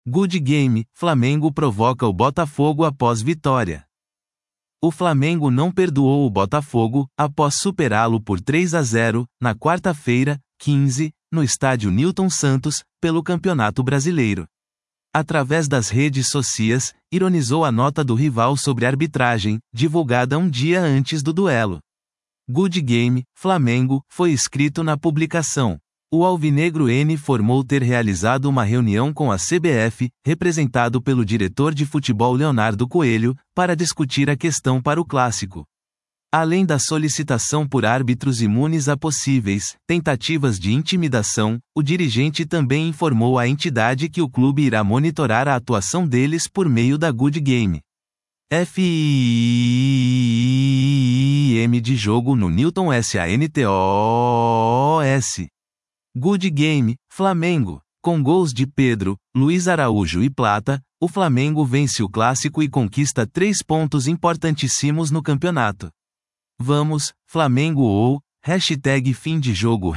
Good Game, Flamengo provoca o Botafogo após vitória. O Flamengo não perdoou o Botafogo, após superá-lo por 3-0, na quarta-feira, 15, no estádio Newton Santos, pelo Campeonato Brasileiro. Através das redes sociais, ironizou a nota do rival sobre arbitragem, divulgada um dia antes do duelo. Good Game, Flamengo, foi escrito na publicação. O alvinegro informou ter realizado uma reunião com a CBF, representado pelo diretor de futebol Leonardo Coelho, para discutir a questão para o clássico. Além da solicitação por árbitros imunes a possíveis tentativas de intimidação, o dirigente também informou à entidade que o clube irá monitorar a atuação deles por meio da Good Game. FIM de jogo no Newton Santos. Good Game, Flamengo. Com gols de Pedro, Luiz Araújo e Plata, o Flamengo vence o clássico e conquista 3 pontos importantíssimos no campeonato. Vamos, Flamengo ou, #fim de jogo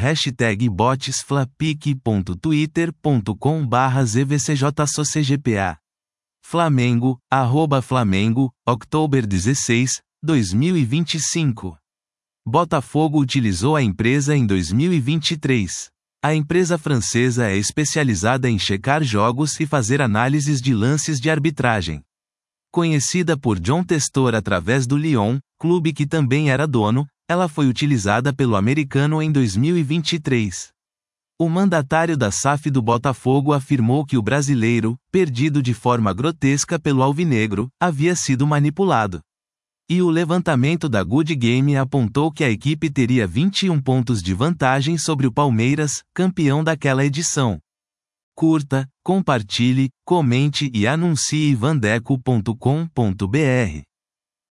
#botsflapic.twitter.com/zvcjsocgpa. Flamengo, @Flamengo, October 16, 2025. Botafogo utilizou a empresa em 2023. A empresa francesa é especializada em checar jogos e fazer análises de lances de arbitragem. Conhecida por John Testor através do Lyon, clube que também era dono, ela foi utilizada pelo americano em 2023. O mandatário da SAF do Botafogo afirmou que o brasileiro, perdido de forma grotesca pelo alvinegro, havia sido manipulado. E o levantamento da Good Game apontou que a equipe teria 21 pontos de vantagem sobre o Palmeiras, campeão daquela edição. Curta, compartilhe, comente e anuncie vandeco.com.br.